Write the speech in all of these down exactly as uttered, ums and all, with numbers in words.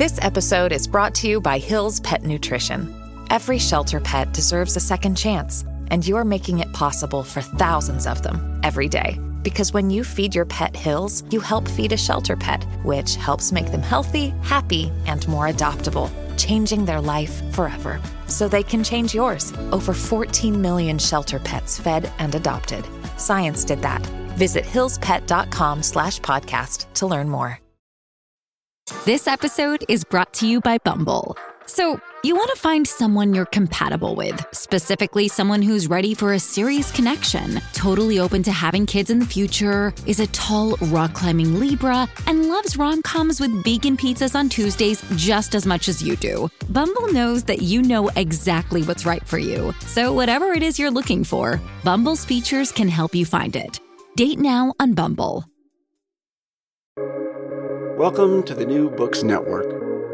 This episode is brought to you by Hill's Pet Nutrition. Every shelter pet deserves a second chance, and you're making it possible for thousands of them every day. Because when you feed your pet Hill's, you help feed a shelter pet, which helps make them healthy, happy, and more adoptable, changing their life forever. So they can change yours. Over fourteen million shelter pets fed and adopted. Science did that. Visit hillspet.com slash podcast to learn more. This episode is brought to you by Bumble. So, you want to find someone you're compatible with, specifically someone who's ready for a serious connection, totally open to having kids in the future, is a tall, rock-climbing Libra, and loves rom-coms with vegan pizzas on Tuesdays just as much as you do. Bumble knows that you know exactly what's right for you. So whatever it is you're looking for, Bumble's features can help you find it. Date now on Bumble. Welcome to the New Books Network.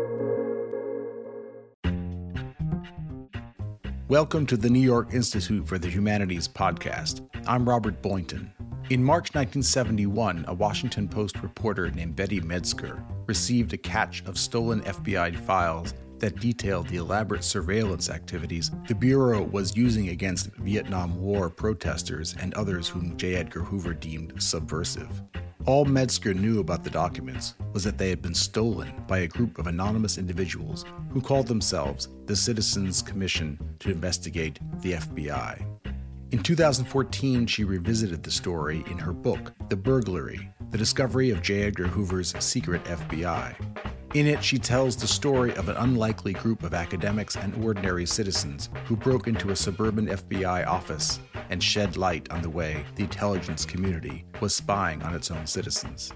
Welcome to the New York Institute for the Humanities podcast. I'm Robert Boynton. In March nineteen seventy-one, a Washington Post reporter named Betty Metzger received a cache of stolen F B I files that detailed the elaborate surveillance activities the Bureau was using against Vietnam War protesters and others whom J. Edgar Hoover deemed subversive. All Metzger knew about the documents was that they had been stolen by a group of anonymous individuals who called themselves the Citizens Commission to Investigate the F B I. In two thousand fourteen, she revisited the story in her book, The Burglary: The Discovery of J. Edgar Hoover's Secret F B I. In it, she tells the story of an unlikely group of academics and ordinary citizens who broke into a suburban F B I office and shed light on the way the intelligence community was spying on its own citizens.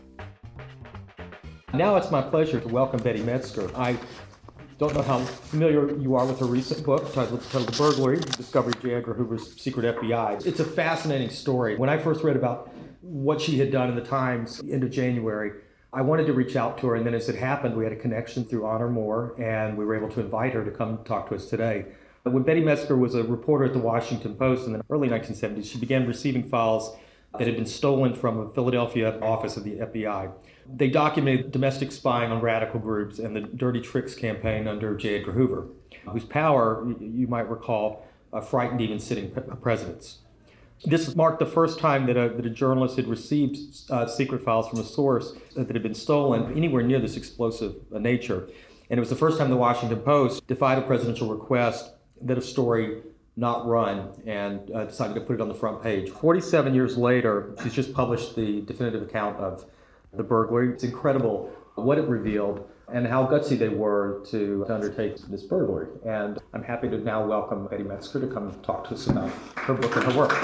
Now it's my pleasure to welcome Betty Metzger. I don't know how familiar you are with her recent book titled, titled The Burglary: The Discovery of J. Edgar Hoover's Secret F B I. It's a fascinating story. When I first read about what she had done in the Times end of January, I wanted to reach out to her, and then as it happened, we had a connection through Honor Moore, and we were able to invite her to come talk to us today. When Betty Metzger was a reporter at the Washington Post in the early nineteen seventies, she began receiving files that had been stolen from a Philadelphia office of the F B I. They documented domestic spying on radical groups and the Dirty Tricks campaign under J. Edgar Hoover, whose power, you might recall, uh, frightened even sitting presidents. This marked the first time that a, that a journalist had received uh, secret files from a source that had been stolen anywhere near this explosive uh, nature. And it was the first time the Washington Post defied a presidential request that a story not run and uh, decided to put it on the front page. forty-seven years later, she's just published the definitive account of the burglary. It's incredible what it revealed and how gutsy they were to, to undertake this burglary. And I'm happy to now welcome Betty Metzger to come talk to us about her book and her work.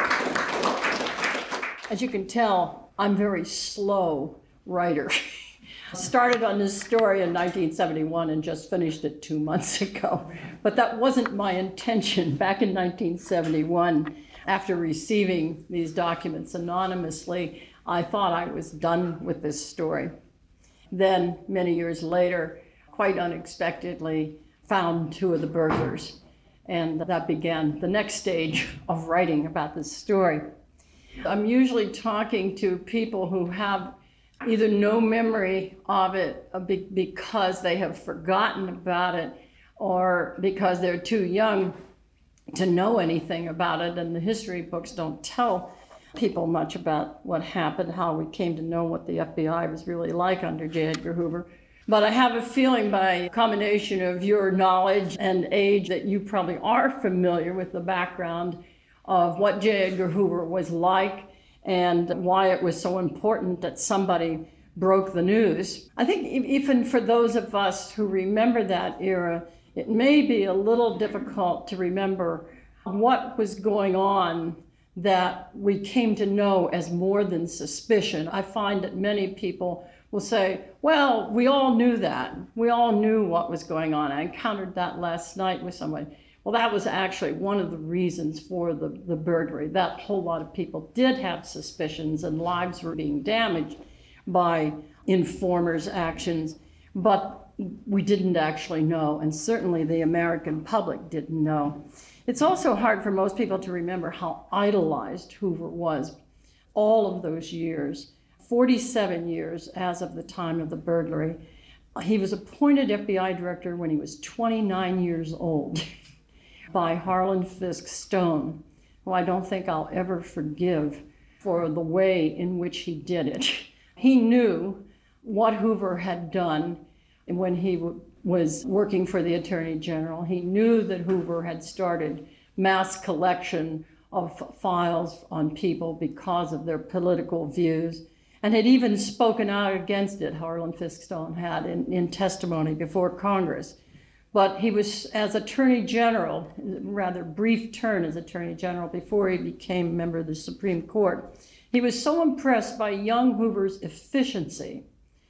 As you can tell, I'm a very slow writer. Started on this story in nineteen seventy-one and just finished it two months ago. But that wasn't my intention. Back in nineteen seventy-one, after receiving these documents anonymously, I thought I was done with this story. Then, many years later, quite unexpectedly, found two of the burglars. And that began the next stage of writing about this story. I'm usually talking to people who have either no memory of it because they have forgotten about it or because they're too young to know anything about it, and the history books don't tell people much about what happened, how we came to know what the F B I was really like under J. Edgar Hoover. But I have a feeling by a combination of your knowledge and age that you probably are familiar with the background of what J. Edgar Hoover was like and why it was so important that somebody broke the news. I think even for those of us who remember that era, it may be a little difficult to remember what was going on that we came to know as more than suspicion. I find that many people will say, well, we all knew that. We all knew what was going on. I encountered that last night with someone. Well, that was actually one of the reasons for the, the burglary. That whole lot of people did have suspicions and lives were being damaged by informers' actions, but we didn't actually know, and certainly the American public didn't know. It's also hard for most people to remember how idolized Hoover was all of those years, forty-seven years as of the time of the burglary. He was appointed F B I director when he was twenty-nine years old by Harlan Fiske Stone, who I don't think I'll ever forgive for the way in which he did it. He knew what Hoover had done when he w- was working for the Attorney General. He knew that Hoover had started mass collection of files on people because of their political views, and had even spoken out against it, Harlan Fiske Stone had, in, in testimony before Congress. But he was, as Attorney General, rather brief turn as Attorney General before he became a member of the Supreme Court, he was so impressed by young Hoover's efficiency,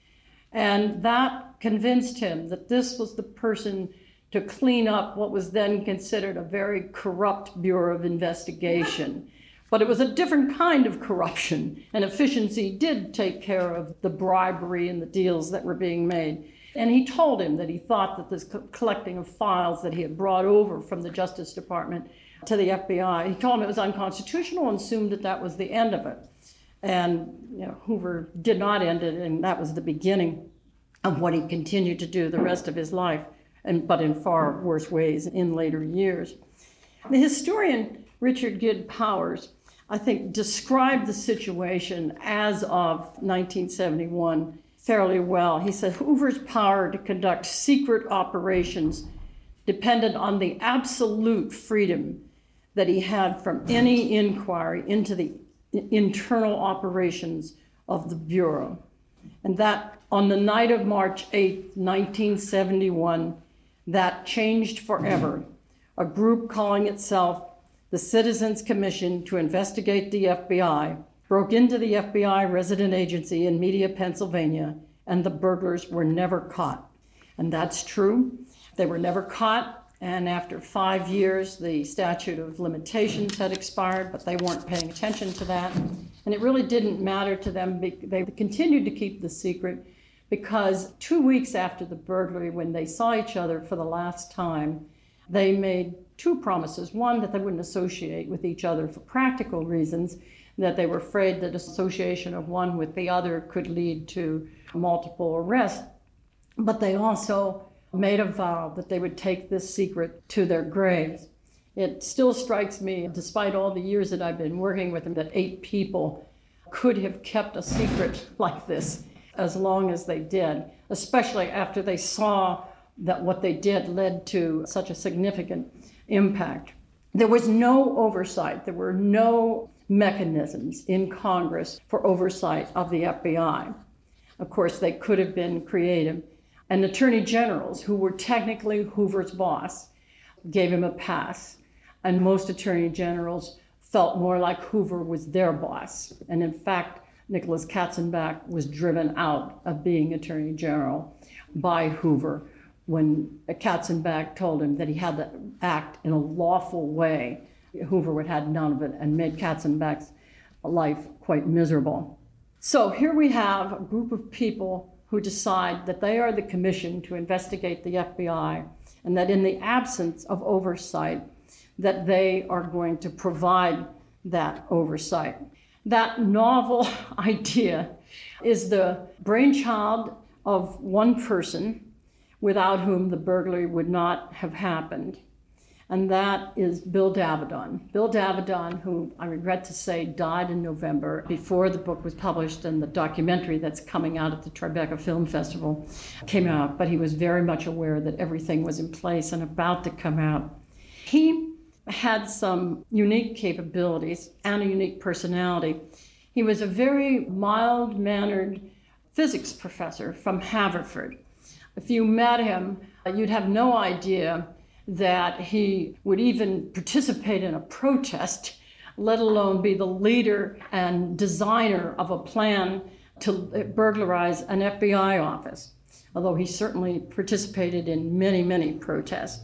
and that convinced him that this was the person to clean up what was then considered a very corrupt Bureau of Investigation. But it was a different kind of corruption, and efficiency did take care of the bribery and the deals that were being made. And he told him that he thought that this co- collecting of files that he had brought over from the Justice Department to the F B I, he told him it was unconstitutional and assumed that that was the end of it. And you know, Hoover did not end it, and that was the beginning of what he continued to do the rest of his life, and but in far worse ways in later years. The historian Richard Gid Powers, I think, described the situation as of nineteen seventy-one fairly well. He said Hoover's power to conduct secret operations depended on the absolute freedom that he had from any inquiry into the internal operations of the Bureau. And that on the night of March eighth, nineteen seventy-one, that changed forever. A group calling itself the Citizens Commission to Investigate the F B I broke into the F B I resident agency in Media, Pennsylvania, and the burglars were never caught. And that's true. They were never caught, and after five years, the statute of limitations had expired, but they weren't paying attention to that. And it really didn't matter to them. They continued to keep the secret because two weeks after the burglary, when they saw each other for the last time, they made two promises. One, that they wouldn't associate with each other for practical reasons, that they were afraid that association of one with the other could lead to multiple arrests. But they also made a vow that they would take this secret to their graves. It still strikes me, despite all the years that I've been working with them, that eight people could have kept a secret like this as long as they did, especially after they saw that what they did led to such a significant impact. There was no oversight. There were no mechanisms in Congress for oversight of the F B I. Of course, they could have been creative. And attorney generals, who were technically Hoover's boss, gave him a pass. And most attorney generals felt more like Hoover was their boss. And in fact, Nicholas Katzenbach was driven out of being attorney general by Hoover when Katzenbach told him that he had to act in a lawful way. Hoover would have none of it and made Katzenbach's life quite miserable. So here we have a group of people who decide that they are the commission to investigate the F B I, and that in the absence of oversight, that they are going to provide that oversight. That novel idea is the brainchild of one person without whom the burglary would not have happened. And that is Bill Davidon. Bill Davidon, who I regret to say died in November before the book was published, and the documentary that's coming out at the Tribeca Film Festival came out, but he was very much aware that everything was in place and about to come out. He had some unique capabilities and a unique personality. He was a very mild-mannered physics professor from Haverford. If you met him, you'd have no idea that he would even participate in a protest, let alone be the leader and designer of a plan to burglarize an F B I office, although he certainly participated in many, many protests.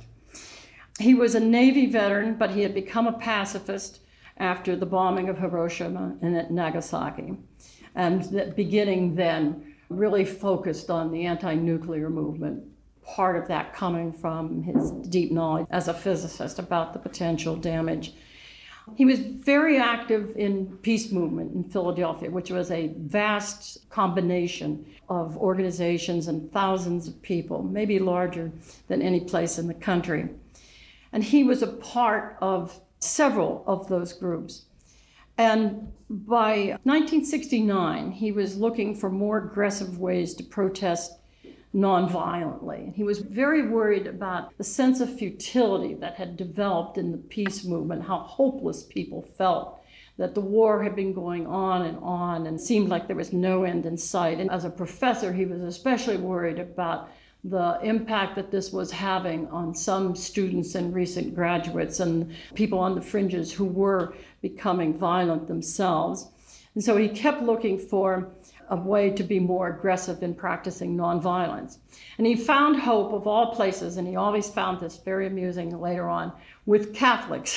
He was a Navy veteran, but he had become a pacifist after the bombing of Hiroshima and Nagasaki, and beginning then really focused on the anti-nuclear movement, part of that coming from his deep knowledge as a physicist about the potential damage. He was very active in peace movement in Philadelphia, which was a vast combination of organizations and thousands of people, maybe larger than any place in the country. And he was a part of several of those groups. And by nineteen sixty-nine, he was looking for more aggressive ways to protest nonviolently. He was very worried about the sense of futility that had developed in the peace movement, how hopeless people felt, that the war had been going on and on and seemed like there was no end in sight. And as a professor, he was especially worried about the impact that this was having on some students and recent graduates and people on the fringes who were becoming violent themselves. And so he kept looking for a way to be more aggressive in practicing nonviolence. And he found hope of all places, and he always found this very amusing later on, with Catholics.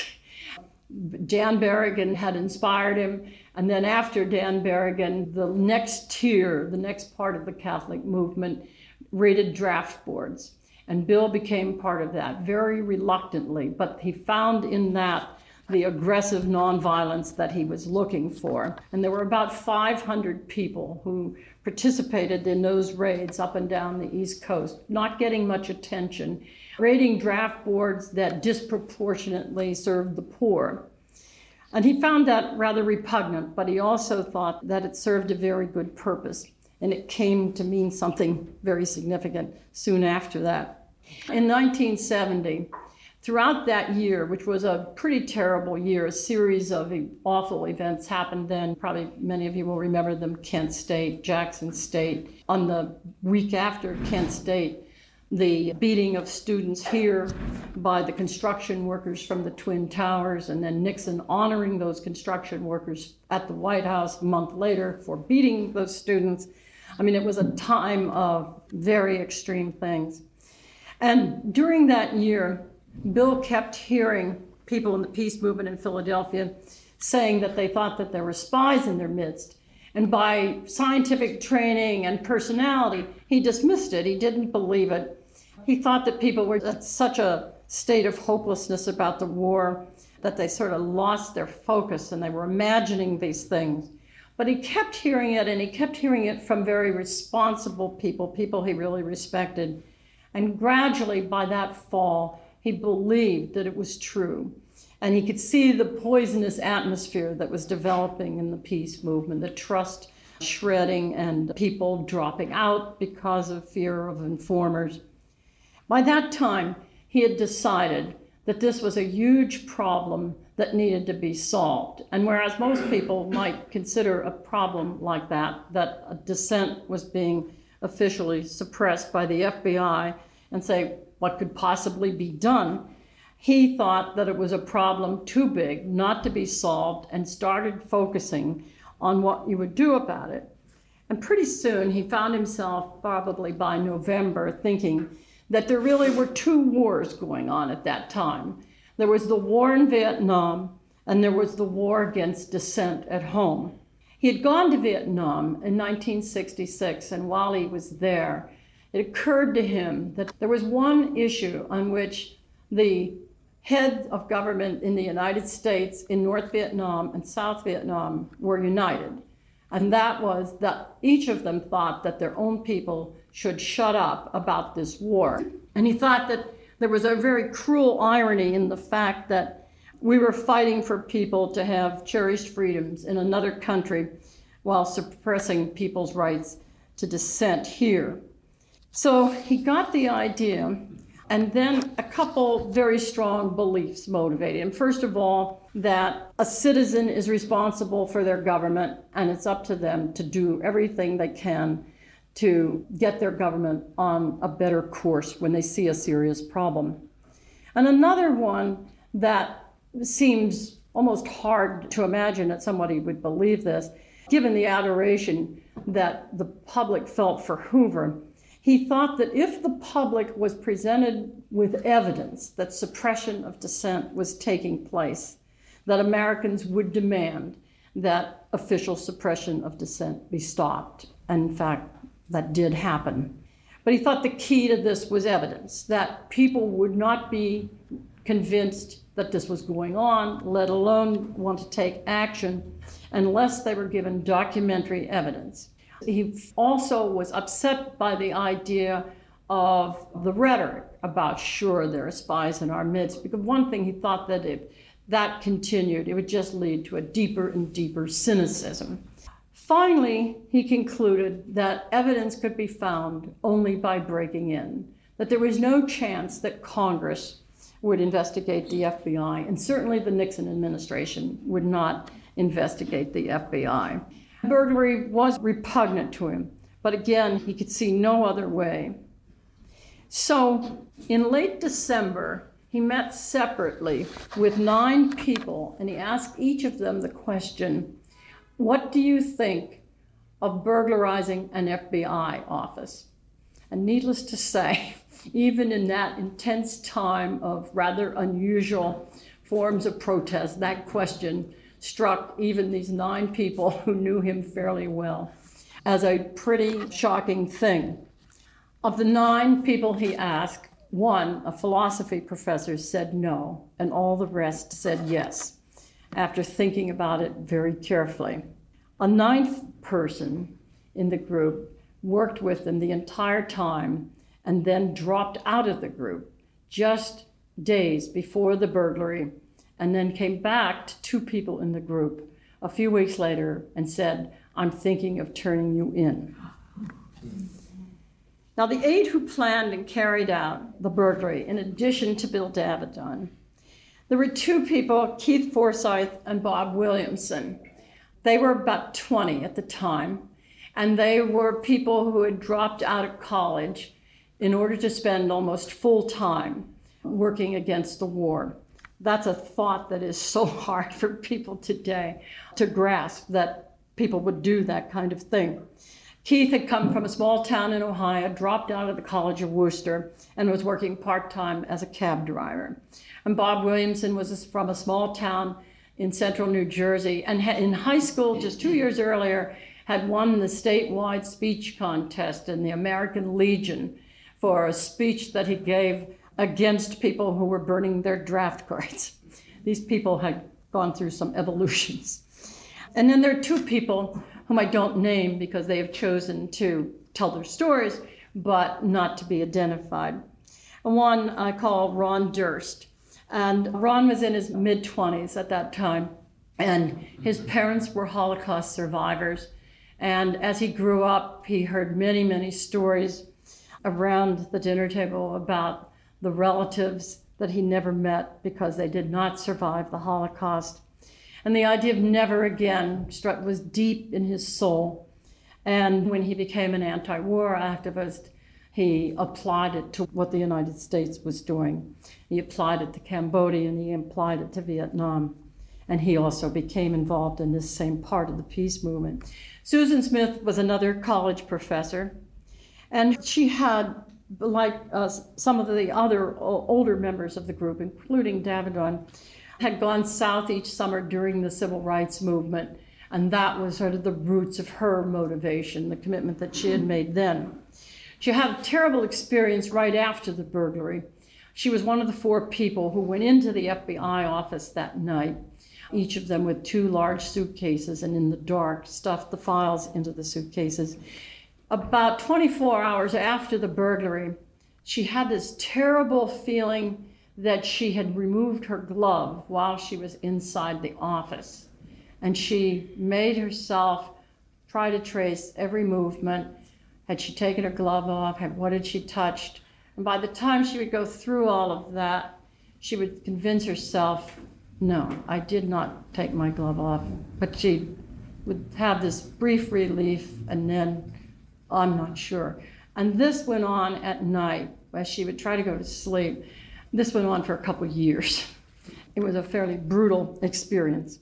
Dan Berrigan had inspired him, and then after Dan Berrigan, the next tier, the next part of the Catholic movement, raided draft boards. And Bill became part of that, very reluctantly, but he found in that the aggressive nonviolence that he was looking for. And there were about five hundred people who participated in those raids up and down the East Coast, not getting much attention, raiding draft boards that disproportionately served the poor. And he found that rather repugnant, but he also thought that it served a very good purpose. And it came to mean something very significant soon after that. In nineteen seventy, throughout that year, which was a pretty terrible year, a series of awful events happened then. Probably many of you will remember them, Kent State, Jackson State. On the week after Kent State, the beating of students here by the construction workers from the Twin Towers, and then Nixon honoring those construction workers at the White House a month later for beating those students. I mean, it was a time of very extreme things. And during that year, Bill kept hearing people in the peace movement in Philadelphia saying that they thought that there were spies in their midst. And by scientific training and personality, he dismissed it. He didn't believe it. He thought that people were at such a state of hopelessness about the war that they sort of lost their focus and they were imagining these things. But he kept hearing it, and he kept hearing it from very responsible people, people he really respected. And gradually, by that fall, he believed that it was true. And he could see the poisonous atmosphere that was developing in the peace movement, the trust shredding and people dropping out because of fear of informers. By that time, he had decided that this was a huge problem that needed to be solved. And whereas most people might consider a problem like that, that a dissent was being officially suppressed by the F B I and say, what could possibly be done? He thought that it was a problem too big not to be solved and started focusing on what you would do about it. And pretty soon he found himself, probably by November, thinking that there really were two wars going on at that time. There was the war in Vietnam, and there was the war against dissent at home. He had gone to Vietnam in nineteen sixty-six, and while he was there, it occurred to him that there was one issue on which the heads of government in the United States, in North Vietnam and South Vietnam, were united. And that was that each of them thought that their own people should shut up about this war. And he thought that there was a very cruel irony in the fact that we were fighting for people to have cherished freedoms in another country while suppressing people's rights to dissent here. So he got the idea, and then a couple very strong beliefs motivated him. First of all, that a citizen is responsible for their government, and it's up to them to do everything they can to get their government on a better course when they see a serious problem. And another one that seems almost hard to imagine that somebody would believe this, given the adoration that the public felt for Hoover, he thought that if the public was presented with evidence that suppression of dissent was taking place, that Americans would demand that official suppression of dissent be stopped. And in fact, that did happen. But he thought the key to this was evidence, that people would not be convinced that this was going on, let alone want to take action, unless they were given documentary evidence. He also was upset by the idea of the rhetoric about, sure, there are spies in our midst, because one thing he thought that if that continued, it would just lead to a deeper and deeper cynicism. Finally, he concluded that evidence could be found only by breaking in, that there was no chance that Congress would investigate the F B I, and certainly the Nixon administration would not investigate the F B I. Burglary was repugnant to him, but again, he could see no other way. So in late December, he met separately with nine people, and he asked each of them the question, what do you think of burglarizing an F B I office? And needless to say, even in that intense time of rather unusual forms of protest, that question struck even these nine people who knew him fairly well as a pretty shocking thing. Of the nine people he asked, one, a philosophy professor, said no, and all the rest said yes, after thinking about it very carefully. A ninth person in the group worked with them the entire time and then dropped out of the group just days before the burglary, and then came back to two people in the group a few weeks later and said, I'm thinking of turning you in. Now, the eight who planned and carried out the burglary, in addition to Bill Davidon, there were two people, Keith Forsyth and Bob Williamson. They were about twenty at the time, and they were people who had dropped out of college in order to spend almost full time working against the war. That's a thought that is so hard for people today to grasp, that people would do that kind of thing. Keith had come from a small town in Ohio, dropped out of the College of Worcester, and was working part-time as a cab driver. And Bob Williamson was from a small town in central New Jersey, and in high school, just two years earlier, had won the statewide speech contest in the American Legion for a speech that he gave against people who were burning their draft cards. These people had gone through some evolutions. And then there are two people whom I don't name because they have chosen to tell their stories, but not to be identified. One I call Ron Durst. And Ron was in his mid-twenties at that time, and his parents were Holocaust survivors. And as he grew up, he heard many, many stories around the dinner table about the relatives that he never met because they did not survive the Holocaust. And the idea of never again struck was deep in his soul. And when he became an anti-war activist, he applied it to what the United States was doing. He applied it to Cambodia, and he applied it to Vietnam. And he also became involved in this same part of the peace movement. Susan Smith was another college professor, and she had, like uh, some of the other older members of the group, including Davidon, had gone south each summer during the civil rights movement, and that was sort of the roots of her motivation, the commitment that she had made then. She had a terrible experience right after the burglary. She was one of the four people who went into the F B I office that night, each of them with two large suitcases, and in the dark stuffed the files into the suitcases. About twenty-four hours after the burglary, she had this terrible feeling that she had removed her glove while she was inside the office. And she made herself try to trace every movement. Had she taken her glove off? Had, what had she touched? And by the time she would go through all of that, she would convince herself, no, I did not take my glove off. But she would have this brief relief, and then, I'm not sure. And this went on at night, as she would try to go to sleep. This went on for a couple of years. It was a fairly brutal experience.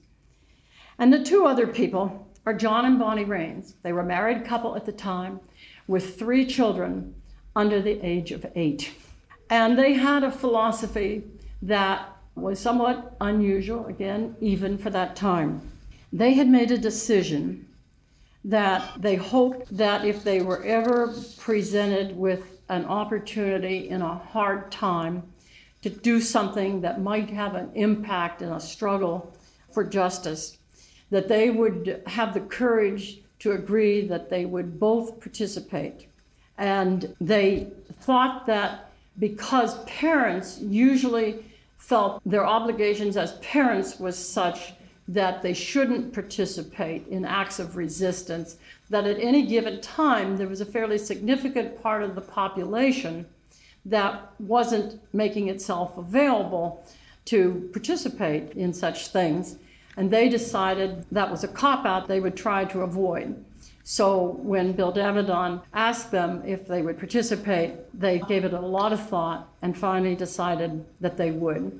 And the two other people are John and Bonnie Raines. They were a married couple at the time with three children under the age of eight. And they had a philosophy that was somewhat unusual, again, even for that time. They had made a decision that they hoped that if they were ever presented with an opportunity in a hard time to do something that might have an impact in a struggle for justice, that they would have the courage to agree that they would both participate. And they thought that because parents usually felt their obligations as parents was such that they shouldn't participate in acts of resistance, that at any given time there was a fairly significant part of the population that wasn't making itself available to participate in such things. And they decided that was a cop-out they would try to avoid. So when Bill Davidan asked them if they would participate, they gave it a lot of thought and finally decided that they would.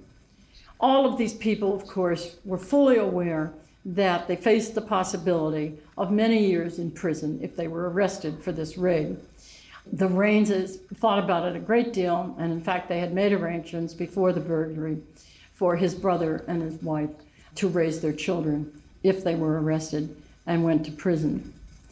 All of these people, of course, were fully aware that they faced the possibility of many years in prison if they were arrested for this raid. The Raineses thought about it a great deal, and in fact they had made arrangements before the burglary for his brother and his wife to raise their children if they were arrested and went to prison.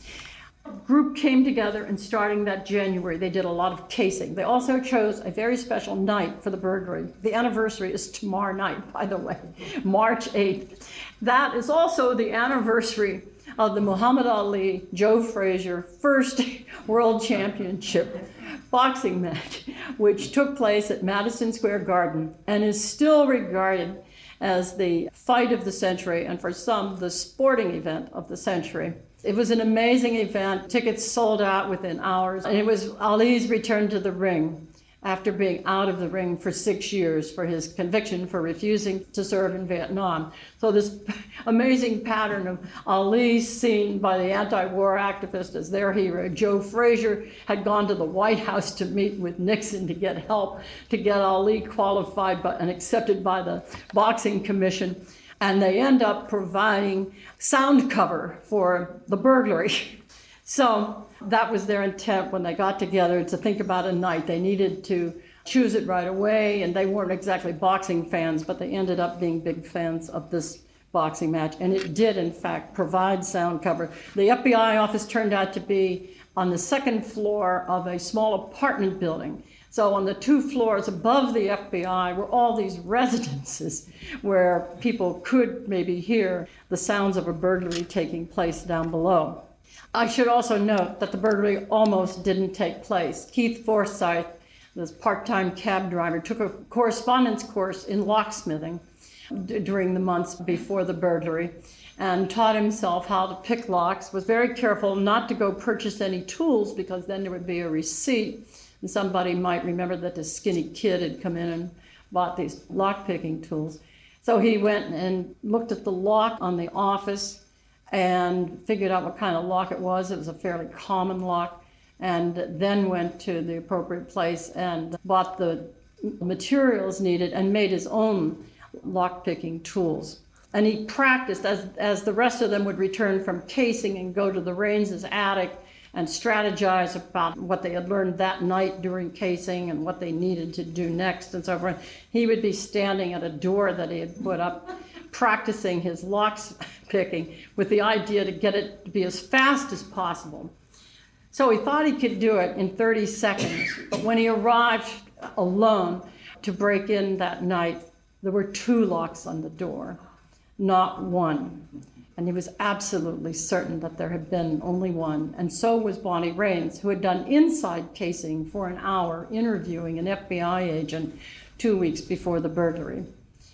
The group came together, and starting that January, they did a lot of casing. They also chose a very special night for the burglary. The anniversary is tomorrow night, by the way, March eighth. That is also the anniversary of the Muhammad Ali, Joe Frazier first World Championship boxing match, which took place at Madison Square Garden and is still regarded as the fight of the century, and for some, the sporting event of the century. It was an amazing event. Tickets sold out within hours, and it was Ali's return to the ring after being out of the ring for six years for his conviction for refusing to serve in Vietnam. So this amazing pattern of Ali seen by the anti-war activists as their hero. Joe Frazier had gone to the White House to meet with Nixon to get help to get Ali qualified by, and accepted by the Boxing Commission. And they end up providing sound cover for the burglary. So that was their intent when they got together, to think about a night. They needed to choose it right away, and they weren't exactly boxing fans, but they ended up being big fans of this boxing match. And it did, in fact, provide sound cover. The F B I office turned out to be on the second floor of a small apartment building. So on the two floors above the F B I were all these residences where people could maybe hear the sounds of a burglary taking place down below. I should also note that the burglary almost didn't take place. Keith Forsyth, this part-time cab driver, took a correspondence course in locksmithing d- during the months before the burglary and taught himself how to pick locks, was very careful not to go purchase any tools because then there would be a receipt. And somebody might remember that this skinny kid had come in and bought these lock-picking tools. So he went and looked at the lock on the office and figured out what kind of lock it was. It was a fairly common lock, and then went to the appropriate place and bought the materials needed and made his own lock-picking tools. And he practiced as, as the rest of them would return from casing and go to the Raineses' attic and strategize about what they had learned that night during casing and what they needed to do next and so forth. He would be standing at a door that he had put up, practicing his locks picking with the idea to get it to be as fast as possible. So he thought he could do it in thirty seconds, but when he arrived alone to break in that night, there were two locks on the door, not one. And he was absolutely certain that there had been only one. And so was Bonnie Raines, who had done inside casing for an hour, interviewing an F B I agent two weeks before the burglary.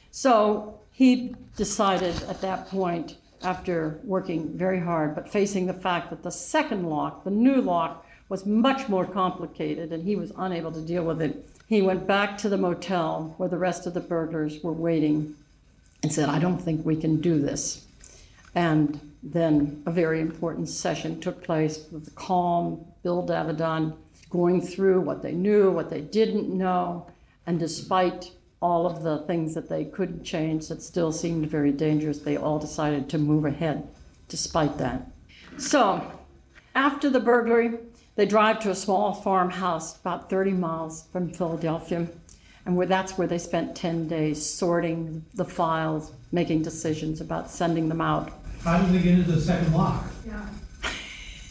So he decided at that point, after working very hard, but facing the fact that the second lock, the new lock, was much more complicated and he was unable to deal with it, he went back to the motel where the rest of the burglars were waiting and said, "I don't think we can do this." And then a very important session took place with the calm Bill Davidan going through what they knew, what they didn't know, and despite all of the things that they couldn't change that still seemed very dangerous, they all decided to move ahead despite that. So after the burglary, they drive to a small farmhouse about thirty miles from Philadelphia, and where that's where they spent ten days sorting the files, making decisions about sending them out. How did they get into the second lock? Yeah.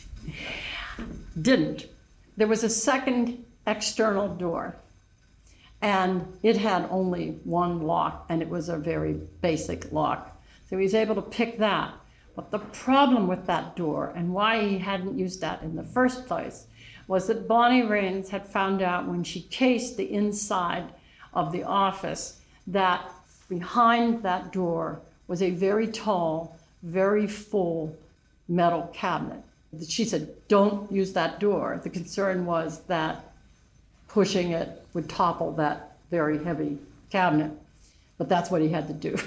Didn't. There was a second external door. And it had only one lock, and it was a very basic lock. So he was able to pick that. But the problem with that door, and why he hadn't used that in the first place, was that Bonnie Raines had found out when she cased the inside of the office that behind that door was a very tall, very full metal cabinet. She said, don't use that door. The concern was that pushing it would topple that very heavy cabinet. But that's what he had to do.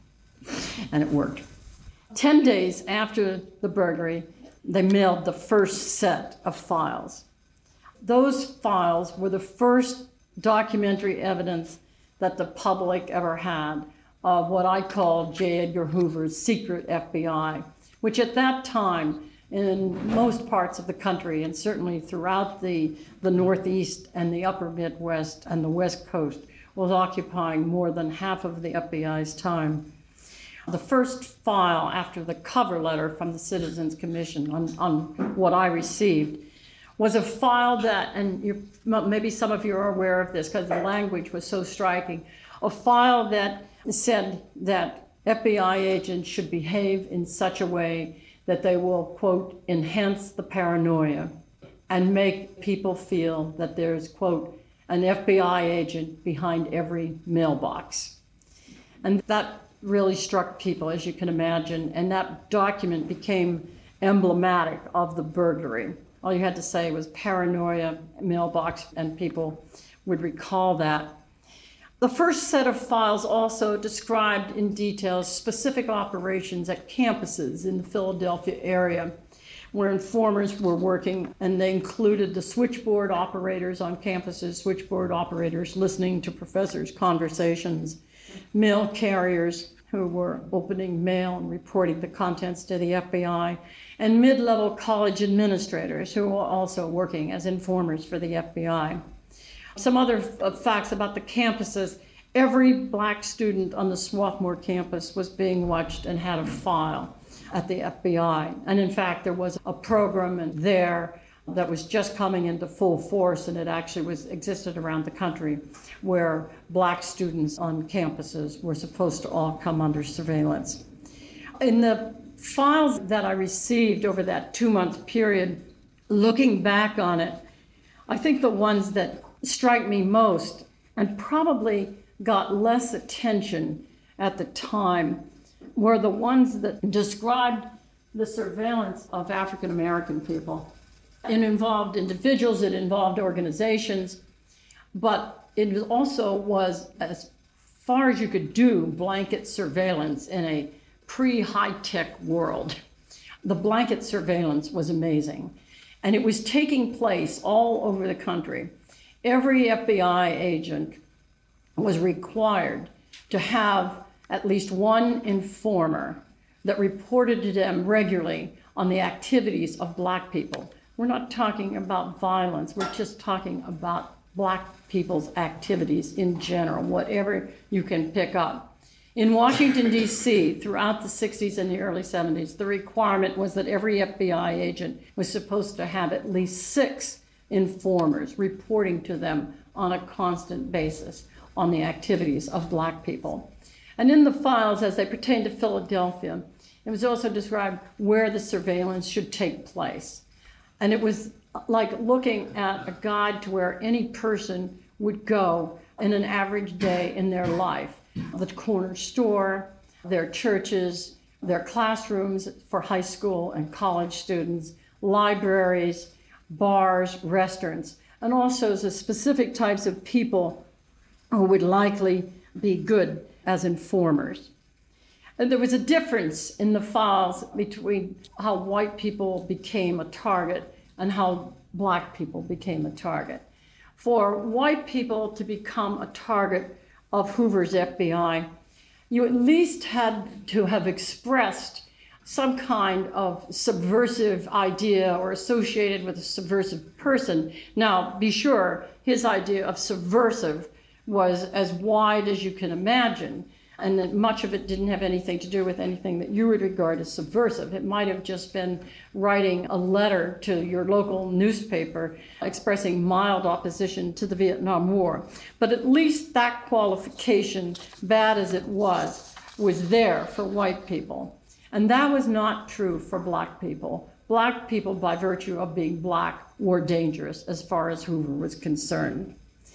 And it worked. Ten days after the burglary, they mailed the first set of files. Those files were the first documentary evidence that the public ever had of what I call J. Edgar Hoover's secret F B I, which at that time, in most parts of the country, and certainly throughout the, the Northeast and the upper Midwest and the West Coast, was occupying more than half of the F B I's time. The first file after the cover letter from the Citizens Commission on, on what I received was a file that, and you, maybe some of you are aware of this because the language was so striking, a file that said that F B I agents should behave in such a way that they will, quote, enhance the paranoia and make people feel that there's, quote, an F B I agent behind every mailbox. And that really struck people, as you can imagine, and that document became emblematic of the burglary. All you had to say was paranoia, mailbox, and people would recall that. The first set of files also described in detail specific operations at campuses in the Philadelphia area where informers were working, and they included the switchboard operators on campuses, switchboard operators listening to professors' conversations, mail carriers who were opening mail and reporting the contents to the F B I, and mid-level college administrators who were also working as informers for the F B I. Some other facts about the campuses: every black student on the Swarthmore campus was being watched and had a file at the F B I. And in fact, there was a program there that was just coming into full force, and it actually was existed around the country, where black students on campuses were supposed to all come under surveillance. In the files that I received over that two-month period, looking back on it, I think the ones that strike me most and probably got less attention at the time were the ones that described the surveillance of African American people. It involved individuals, it involved organizations, but it also was, as far as you could do, blanket surveillance in a pre-high-tech world. The blanket surveillance was amazing, and it was taking place all over the country. Every F B I agent was required to have at least one informer that reported to them regularly on the activities of black people. We're not talking about violence, we're just talking about black people's activities in general, whatever you can pick up. In Washington, D C, throughout the sixties and the early seventies, the requirement was that every F B I agent was supposed to have at least six informers reporting to them on a constant basis on the activities of black people. And in the files, as they pertain to Philadelphia, it was also described where the surveillance should take place. And it was like looking at a guide to where any person would go in an average day in their life. The corner store, their churches, their classrooms for high school and college students, libraries, bars, restaurants, and also the specific types of people who would likely be good as informers. And there was a difference in the files between how white people became a target and how black people became a target. For white people to become a target of Hoover's F B I, you at least had to have expressed some kind of subversive idea or associated with a subversive person. Now, be sure, his idea of subversive was as wide as you can imagine. and that much of it didn't have anything to do with anything that you would regard as subversive. It might have just been writing a letter to your local newspaper expressing mild opposition to the Vietnam War. But at least that qualification, bad as it was, was there for white people. And that was not true for black people. Black people, by virtue of being black, were dangerous as far as Hoover was concerned.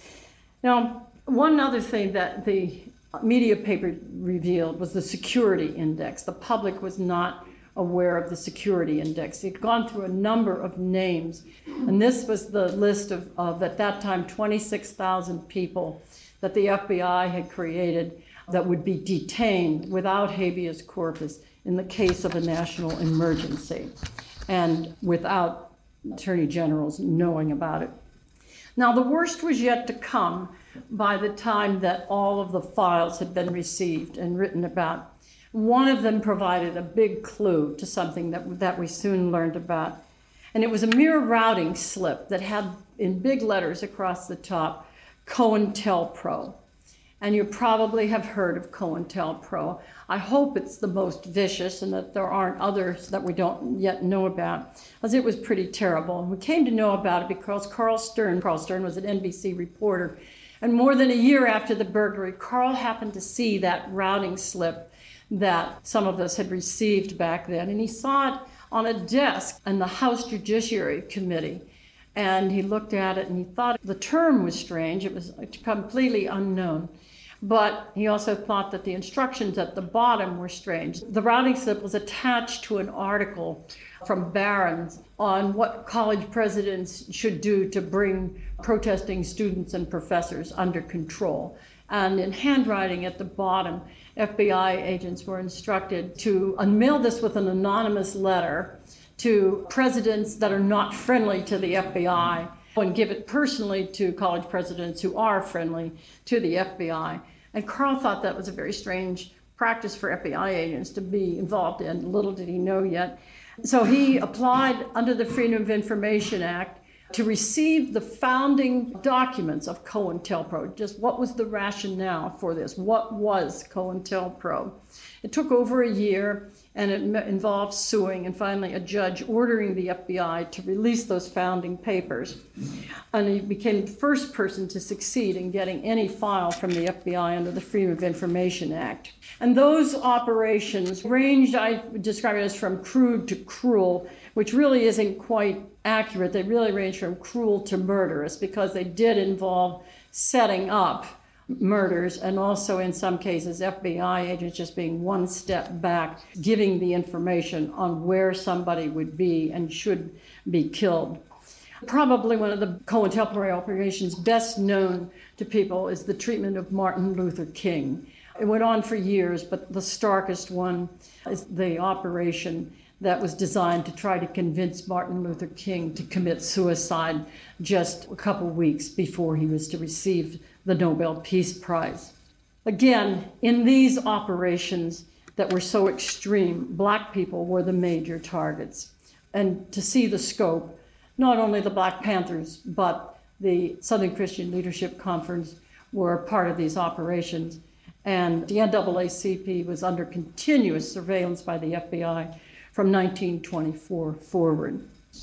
Now, one other thing that the media paper revealed was the security index. The public was not aware of the security index. It had gone through a number of names, and this was the list of, of at that time, twenty-six thousand people that the F B I had created that would be detained without habeas corpus in the case of a national emergency, and without attorney generals knowing about it. Now, the worst was yet to come by the time that all of the files had been received and written about. One of them provided a big clue to something that, that we soon learned about. And it was a mere routing slip that had, in big letters across the top, COINTELPRO. And you probably have heard of COINTELPRO. I hope it's the most vicious and that there aren't others that we don't yet know about, as it was pretty terrible. And we came to know about it because Carl Stern, Carl Stern was an N B C reporter, and more than a year after the burglary, Carl happened to see that routing slip that some of us had received back then, and he saw it on a desk in the House Judiciary Committee. And he looked at it and he thought the term was strange. It was completely unknown. But he also thought that the instructions at the bottom were strange. The routing slip was attached to an article from Barron's on what college presidents should do to bring protesting students and professors under control. And in handwriting at the bottom, F B I agents were instructed to unmail this with an anonymous letter to presidents that are not friendly to the F B I, and give it personally to college presidents who are friendly to the F B I. And Carl thought that was a very strange practice for F B I agents to be involved in. Little did he know yet. So he applied under the Freedom of Information Act to receive the founding documents of COINTELPRO. Just what was the rationale for this? What was COINTELPRO? It took over a year, and it involved suing, and finally a judge ordering the F B I to release those founding papers. And he became the first person to succeed in getting any file from the F B I under the Freedom of Information Act. And those operations ranged, I would describe it as from crude to cruel, which really isn't quite accurate. They really range from cruel to murderous, because they did involve setting up murders, and also in some cases F B I agents just being one step back, giving the information on where somebody would be and should be killed. Probably one of the COINTELPRO operations best known to people is the treatment of Martin Luther King. It went on for years, but the starkest one is the operation that was designed to try to convince Martin Luther King to commit suicide just a couple weeks before he was to receive the Nobel Peace Prize. Again, in these operations that were so extreme, Black people were the major targets. And to see the scope, not only the Black Panthers, but the Southern Christian Leadership Conference were part of these operations. And the N double A C P was under continuous surveillance by the F B I from nineteen twenty-four forward.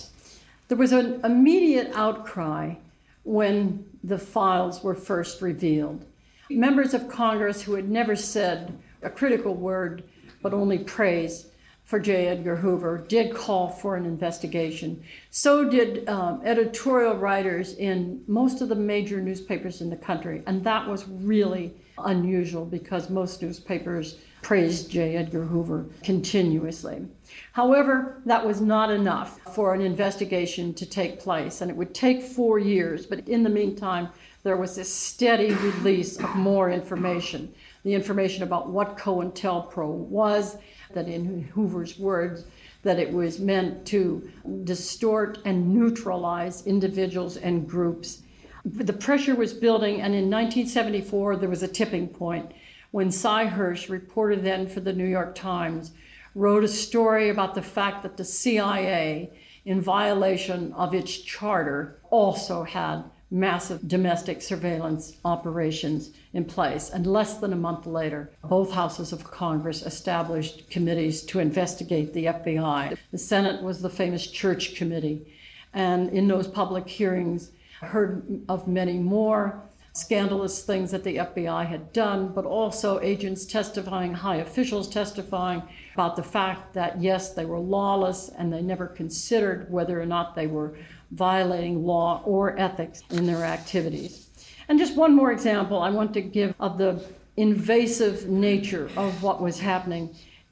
There was an immediate outcry when the files were first revealed. Members of Congress who had never said a critical word, but only praise for J. Edgar Hoover, did call for an investigation. So did um, editorial writers in most of the major newspapers in the country, and that was really unusual because most newspapers praised J. Edgar Hoover continuously. However, that was not enough for an investigation to take place, and it would take four years, but in the meantime, there was this steady release of more information. The information about what COINTELPRO was, that in Hoover's words, that it was meant to distort and neutralize individuals and groups. The pressure was building, and in nineteen seventy-four, there was a tipping point when Cy Hirsch, reporter then for the New York Times, wrote a story about the fact that the C I A, in violation of its charter, also had massive domestic surveillance operations in place. And less than a month later, both houses of Congress established committees to investigate the F B I. The Senate was the famous Church Committee. And in those public hearings, I heard of many more scandalous things that the F B I had done, but also agents testifying, high officials testifying about the fact that, yes, they were lawless and they never considered whether or not they were violating law or ethics in their activities. And just one more example I want to give of the invasive nature of what was happening.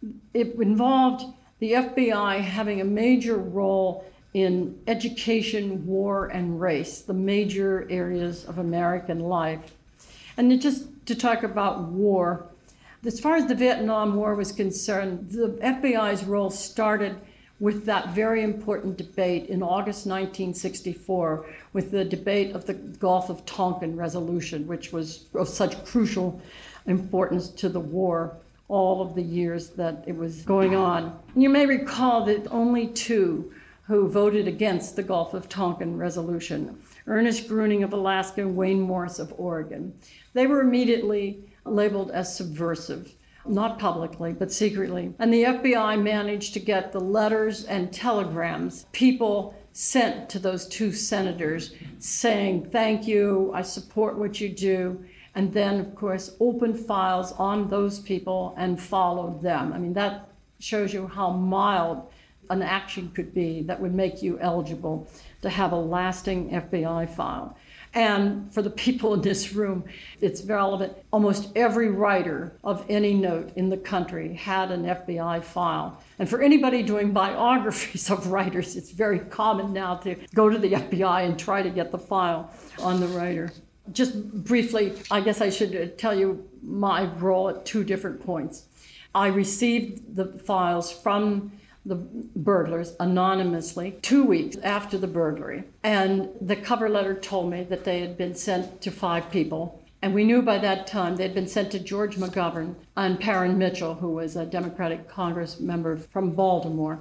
It involved the F B I having a major role in education, war, and race, the major areas of American life. And just to talk about war, as far as the Vietnam War was concerned, the F B I's role started with that very important debate in August nineteen sixty-four, with the debate of the Gulf of Tonkin resolution, which was of such crucial importance to the war all of the years that it was going on. And you may recall that only two who voted against the Gulf of Tonkin resolution, Ernest Gruening of Alaska and Wayne Morris of Oregon. They were immediately labeled as subversive, not publicly, but secretly. And the F B I managed to get the letters and telegrams people sent to those two senators saying, thank you, I support what you do, and then, of course, opened files on those people and followed them. I mean, that shows you how mild an action could be that would make you eligible to have a lasting F B I file. And for the people in this room, it's relevant. Almost every writer of any note in the country had an F B I file. And for anybody doing biographies of writers, it's very common now to go to the F B I and try to get the file on the writer. Just briefly, I guess I should tell you my role at two different points. I received the files from the burglars anonymously two weeks after the burglary. And the cover letter told me that they had been sent to five people. And we knew by that time they'd been sent to George McGovern and Parren Mitchell, who was a Democratic Congress member from Baltimore.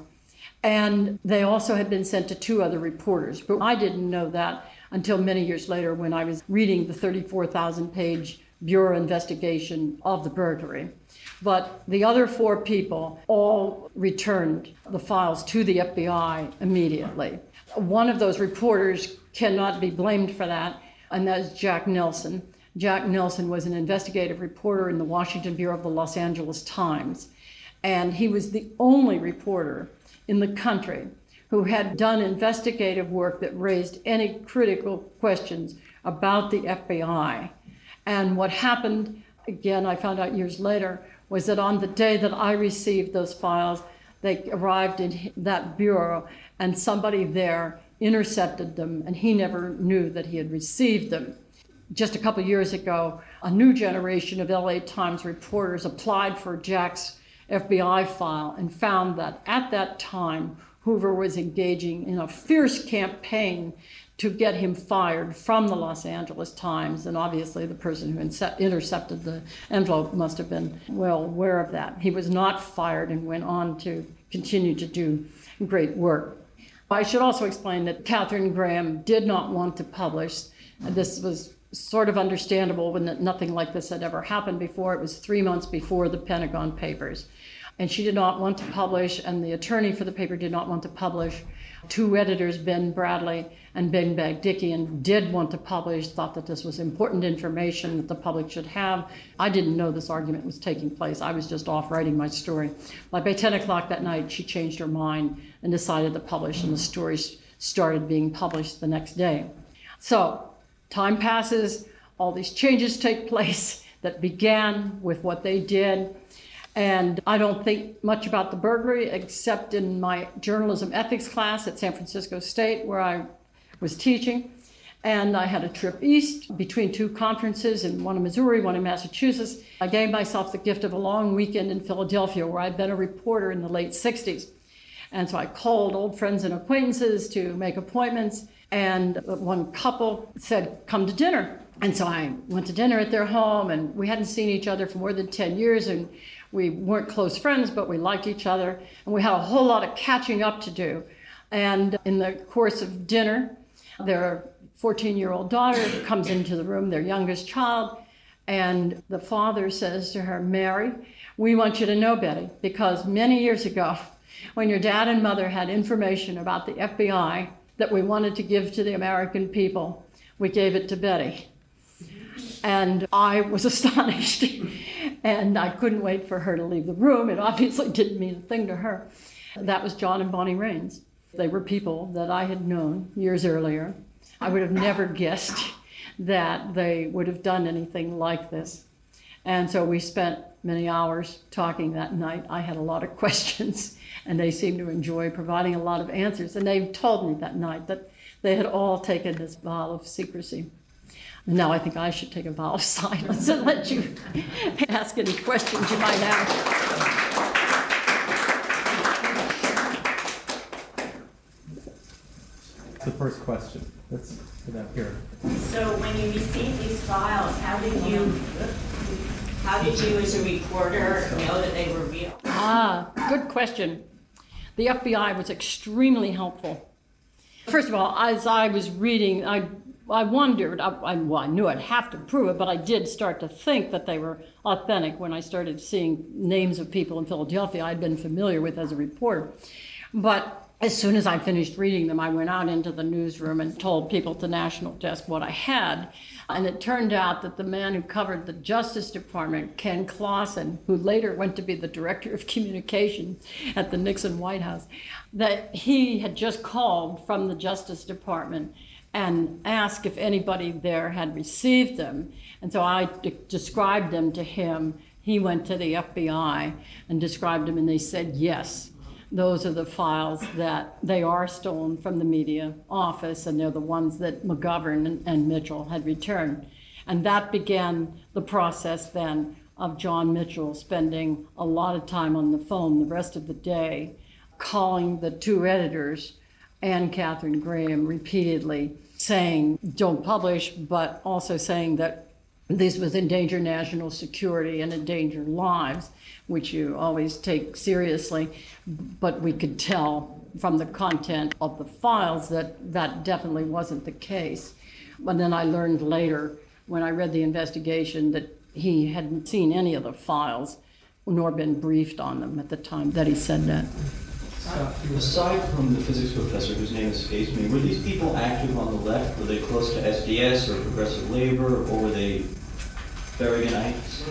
And they also had been sent to two other reporters. But I didn't know that until many years later when I was reading the thirty-four thousand page Bureau investigation of the burglary. But the other four people all returned the files to the F B I immediately. One of those reporters cannot be blamed for that, and that is Jack Nelson. Jack Nelson was an investigative reporter in the Washington Bureau of the Los Angeles Times, and he was the only reporter in the country who had done investigative work that raised any critical questions about the F B I. And what happened, again, I found out years later, was that on the day that I received those files, they arrived in that bureau and somebody there intercepted them, and he never knew that he had received them. Just a couple years ago, a new generation of L A Times reporters applied for Jack's F B I file and found that at that time, Hoover was engaging in a fierce campaign to get him fired from the Los Angeles Times. And obviously the person who intercepted the envelope must have been well aware of that. He was not fired and went on to continue to do great work. I should also explain that Katharine Graham did not want to publish. This was sort of understandable when nothing like this had ever happened before. It was three months before the Pentagon Papers. And she did not want to publish, and the attorney for the paper did not want to publish. Two editors, Ben Bradley and Ben Bagdickian, did want to publish, thought that this was important information that the public should have. I didn't know this argument was taking place. I was just off writing my story. But by ten o'clock that night, she changed her mind and decided to publish, and the stories started being published the next day. So time passes, all these changes take place that began with what they did. And I don't think much about the burglary except in my journalism ethics class at San Francisco State, where I was teaching. And I had a trip east between two conferences, in one in Missouri, one in Massachusetts. I gave myself the gift of a long weekend in Philadelphia, where I'd been a reporter in the late sixties. And so I called old friends and acquaintances to make appointments. And one couple said, come to dinner. And so I went to dinner at their home, and we hadn't seen each other for more than ten years. And we weren't close friends, but we liked each other. And we had a whole lot of catching up to do. And in the course of dinner, their fourteen-year-old daughter comes into the room, their youngest child, and the father says to her, Mary, we want you to know, Betty, because many years ago, when your dad and mother had information about the F B I that we wanted to give to the American people, we gave it to Betty. And I was astonished, and I couldn't wait for her to leave the room. It obviously didn't mean a thing to her. That was John and Bonnie Raines. They were people that I had known years earlier. I would have never guessed that they would have done anything like this. And so we spent many hours talking that night. I had a lot of questions, and they seemed to enjoy providing a lot of answers. And they told me that night that they had all taken this vow of secrecy. And now I think I should take a vow of silence and let you ask any questions you might have. The first question. Let's get up here. So when you received these files, how did you, how did you as a reporter know that they were real? Ah, good question. The F B I was extremely helpful. First of all, as I was reading, I I wondered, I, I, well, I knew I'd have to prove it, but I did start to think that they were authentic when I started seeing names of people in Philadelphia I'd been familiar with as a reporter. But as soon as I finished reading them, I went out into the newsroom and told people at the National Desk what I had. And it turned out that the man who covered the Justice Department, Ken Clausen, who later went to be the director of communications at the Nixon White House, that he had just called from the Justice Department and asked if anybody there had received them. And so I de- described them to him. He went to the F B I and described them, and they said, yes, those are the files that they are stolen from the media office, and they're the ones that McGovern and, and Mitchell had returned. And that began the process then of John Mitchell spending a lot of time on the phone the rest of the day, calling the two editors and Catherine Graham repeatedly, saying don't publish, but also saying that this was endanger national security and endanger lives, which you always take seriously. But we could tell from the content of the files that that definitely wasn't the case. But then I learned later, when I read the investigation, that he hadn't seen any of the files nor been briefed on them at the time that he said that. Aside from the physics professor whose name escapes me, were these people active on the left? Were they close to S D S or Progressive Labor, or were they Berriganites?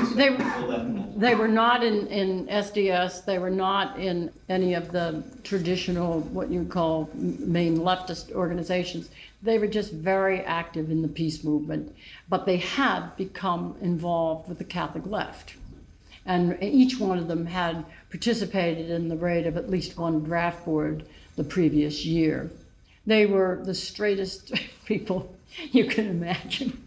They, they were not in, in S D S. They were not in any of the traditional, what you call main leftist organizations. They were just very active in the peace movement, but they had become involved with the Catholic left. And each one of them had participated in the raid of at least one draft board the previous year. They were the straightest people you can imagine.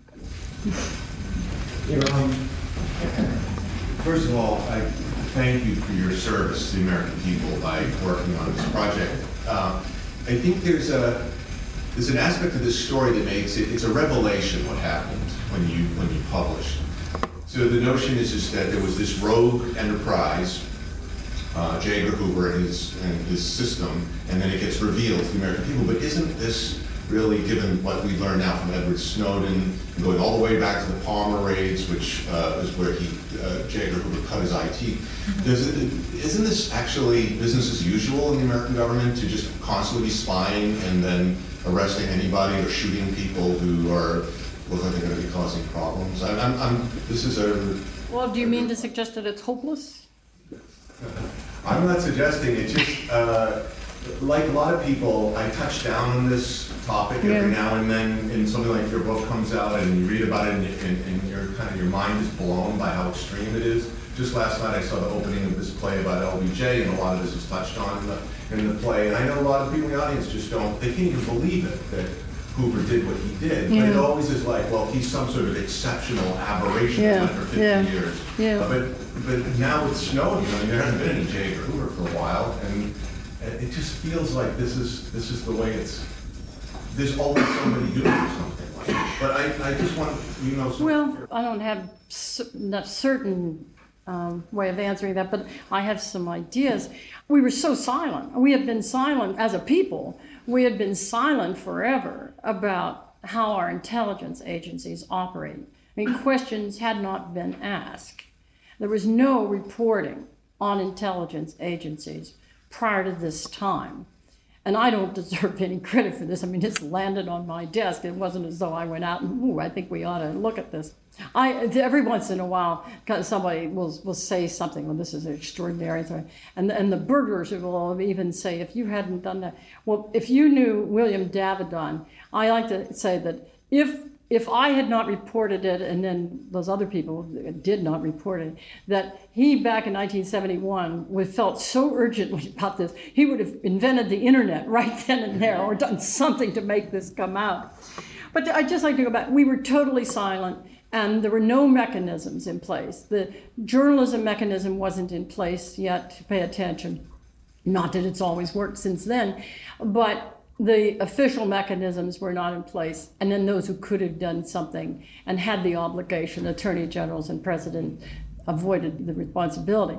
Um, first of all, I thank you for your service to the American people by working on this project. Uh, I think there's a there's an aspect of this story that makes it, it's a revelation what happened when you when you published. So the notion is, is that there was this rogue enterprise, uh, J. Edgar Hoover and his, and his system, and then it gets revealed to the American people. But isn't this really, given what we learn now from Edward Snowden, and going all the way back to the Palmer raids, which uh, is where he, uh, J. Edgar Hoover cut his eye teeth, does it, isn't this actually business as usual in the American government, to just constantly be spying and then arresting anybody or shooting people who are look like they're going to be causing problems? I'm, I'm, I'm, this is a... Well, do you mean to suggest that it's hopeless? I'm not suggesting it. Just uh, like a lot of people, I touch down on this topic yeah. every now and then, and something like your book comes out and you read about it, and, and, and your kind of your mind is blown by how extreme it is. Just last night I saw the opening of this play about L B J, and a lot of this is touched on in the, in the play. And I know a lot of people in the audience just don't, they can't even believe it, that Hoover did what he did, yeah. But it always is like, well, he's some sort of exceptional aberration yeah. for fifty yeah. years. Yeah. Uh, but but now with Snowden, I mean, there hasn't been any J. Edgar Hoover for a while, and it just feels like this is this is the way it's. There's always somebody doing something like that. But I, I just want you know. Well, I don't have a certain um, way of answering that, but I have some ideas. We were so silent. We have been silent as a people. We had been silent forever about how our intelligence agencies operate. I mean, questions had not been asked. There was no reporting on intelligence agencies prior to this time. And I don't deserve any credit for this. I mean, it's landed on my desk. It wasn't as though I went out and, ooh, I think we ought to look at this. I, every once in a while, somebody will, will say something, well, this is extraordinary. And, and the burglars will even say, if you hadn't done that, well, if you knew William Davidon, I like to say that if If I had not reported it, and then those other people did not report it, that he, back in nineteen seventy-one, felt so urgently about this, he would have invented the internet right then and there, or done something to make this come out. But I'd just like to go back. We were totally silent, and there were no mechanisms in place. The journalism mechanism wasn't in place yet to pay attention. Not that it's always worked since then, but the official mechanisms were not in place, and then those who could have done something and had the obligation, attorney generals and president, avoided the responsibility.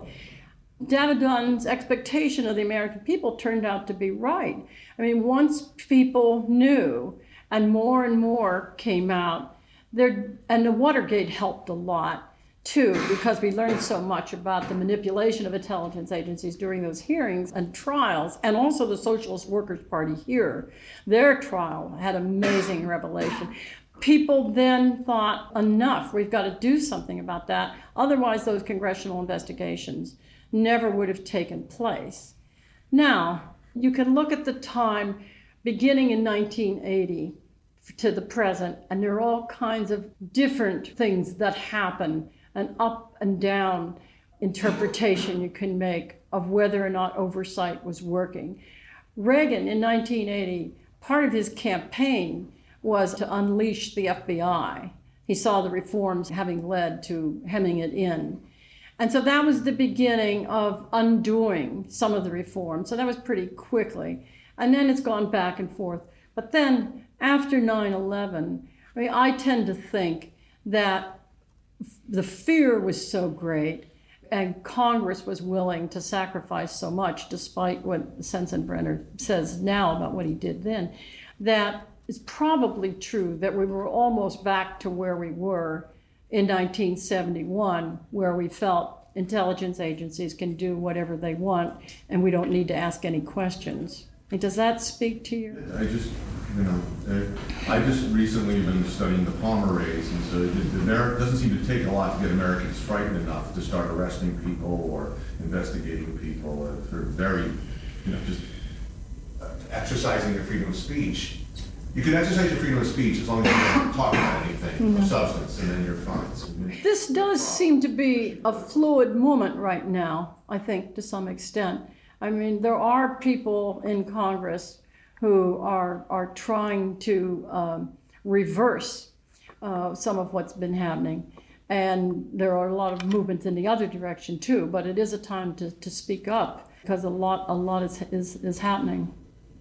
Davidon's expectation of the American people turned out to be right. I mean, once people knew and more and more came out, there, and the Watergate helped a lot too, because we learned so much about the manipulation of intelligence agencies during those hearings and trials, and also the Socialist Workers' Party here. Their trial had amazing revelation. People then thought, enough, we've got to do something about that. Otherwise, those congressional investigations never would have taken place. Now, you can look at the time beginning in nineteen eighty to the present, and there are all kinds of different things that happen, an up and down interpretation you can make of whether or not oversight was working. Reagan in nineteen eighty, part of his campaign was to unleash the F B I. He saw the reforms having led to hemming it in. And so that was the beginning of undoing some of the reforms. So that was pretty quickly. And then it's gone back and forth. But then after nine eleven, I mean, I tend to think that the fear was so great, and Congress was willing to sacrifice so much, despite what Sensenbrenner says now about what he did then, that it's probably true that we were almost back to where we were in nineteen seventy-one, where we felt intelligence agencies can do whatever they want, and we don't need to ask any questions. Does that speak to you? I just, you know, I just recently been studying the Palmer raids, and so it, it doesn't seem to take a lot to get Americans frightened enough to start arresting people or investigating people uh, for very, you know, just uh, exercising their freedom of speech. You can exercise your freedom of speech as long as you don't talk about anything mm-hmm. of substance, and then you're fine. So, this does seem to be a fluid moment right now, I think, to some extent. I mean, there are people in Congress who are are trying to um, reverse uh, some of what's been happening. And there are a lot of movements in the other direction too, but it is a time to, to speak up, because a lot a lot is is, is happening.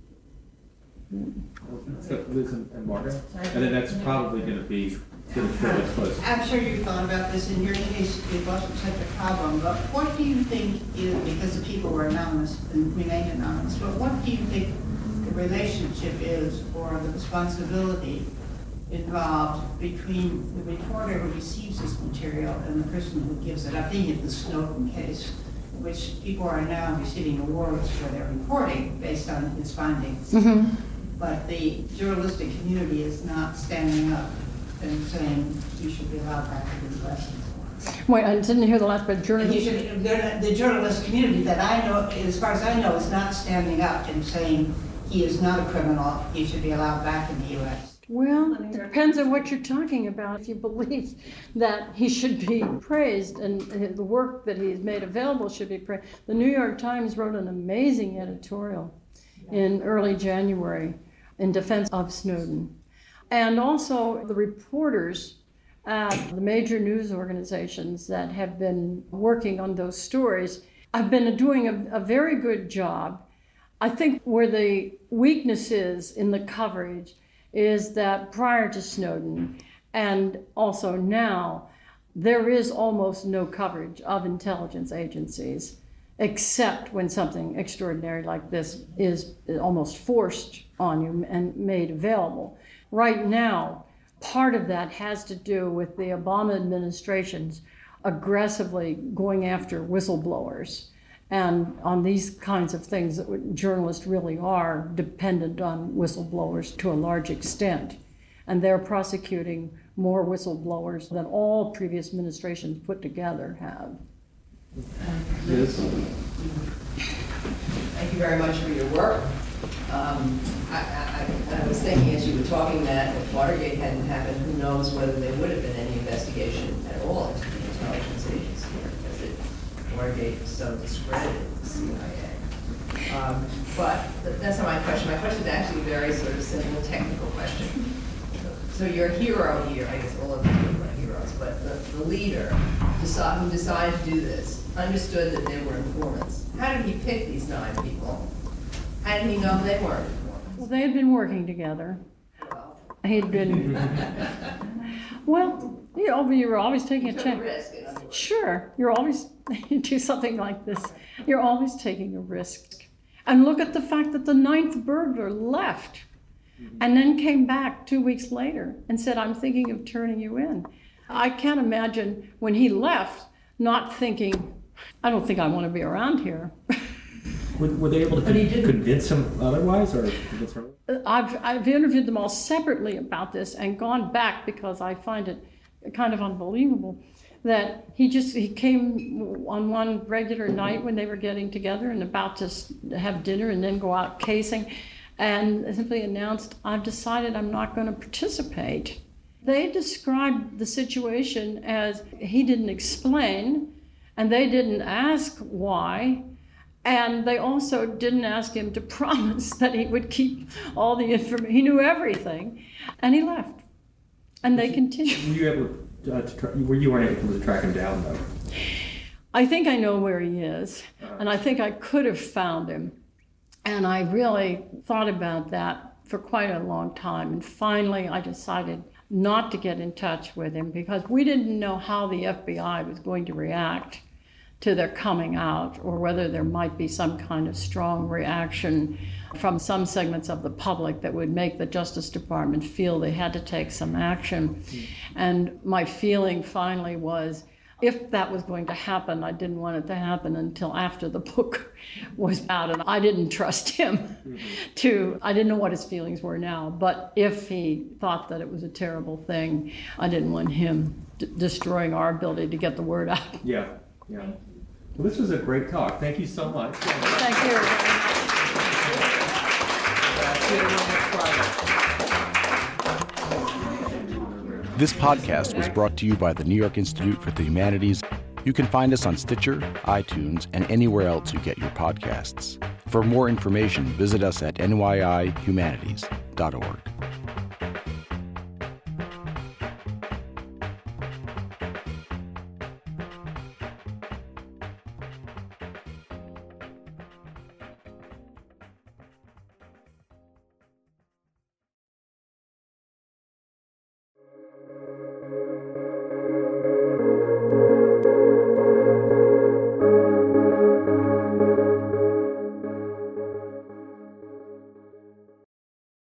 So Liz and, and Margaret, and then that's probably going to be getting fairly close. I'm sure you thought about this. In your case, it wasn't such a problem, but what do you think is, because the people were anonymous and remained anonymous, but what do you think the relationship is, or the responsibility involved between the reporter who receives this material and the person who gives it? I'm thinking of the Snowden case, in which people are now receiving awards for their reporting based on his findings. Mm-hmm. But the journalistic community is not standing up and saying you should be allowed back to do lessons. Wait, I didn't hear the last part. Journalist. Should, the journalist community that I know, as far as I know, is not standing up and saying he is not a criminal, he should be allowed back in the U S. Well, it depends on what you're talking about. If you believe that he should be praised and the work that he's made available should be praised. The New York Times wrote an amazing editorial in early January in defense of Snowden. And also the reporters at the major news organizations that have been working on those stories have been doing a, a very good job. I think where the weakness is in the coverage is that prior to Snowden and also now, there is almost no coverage of intelligence agencies, except when something extraordinary like this is almost forced on you and made available. right now, part of that has to do with the Obama administration's aggressively going after whistleblowers. And on these kinds of things, that journalists really are dependent on whistleblowers to a large extent. And they're prosecuting more whistleblowers than all previous administrations put together have. Yes. Thank you very much for your work. Um, I, I, I was thinking as you were talking that if Watergate hadn't happened, who knows whether there would have been any investigation at all into the intelligence agency, because it, Watergate was so discredited in the C I A. Um, but th- that's not my question. My question is actually a very sort of simple technical question. So your hero here, I guess all of you are heroes, but the, the leader decide, who decided to do this understood that they were informants. How did he pick these nine people? How did he know they weren't informants? Well, they had been working together. Well. He'd been, well, you know, you were always taking You a took chance. a risk, in other words. Sure, you're always, you do something like this, you're always taking a risk. And look at the fact that the ninth burglar left and then came back two weeks later and said, I'm thinking of turning you in. I can't imagine when he left not thinking, I don't think I want to be around here. Were, were they able to con- convince him otherwise, or convince her? I've, I've interviewed them all separately about this and gone back because I find it kind of unbelievable that he just, he came on one regular night when they were getting together and about to have dinner and then go out casing, and simply announced, I've decided I'm not going to participate. They described the situation as he didn't explain, and they didn't ask why, and they also didn't ask him to promise that he would keep all the information. He knew everything, and he left. And they continued. Were you able to, uh, to tra- were you weren't able to track him down, though? I think I know where he is, and I think I could have found him. And I really thought about that for quite a long time. And finally, I decided not to get in touch with him because we didn't know how the F B I was going to react to their coming out, or whether there might be some kind of strong reaction from some segments of the public that would make the Justice Department feel they had to take some action. Mm. And my feeling finally was, if that was going to happen, I didn't want it to happen until after the book was out, and I didn't trust him mm-hmm. to, I didn't know what his feelings were now, but if he thought that it was a terrible thing, I didn't want him d- destroying our ability to get the word out. Yeah, yeah. Well, this was a great talk. Thank you so much. Thank you very much. This podcast was brought to you by the New York Institute for the Humanities. You can find us on Stitcher, iTunes, and anywhere else you get your podcasts. For more information, visit us at N Y I humanities dot org.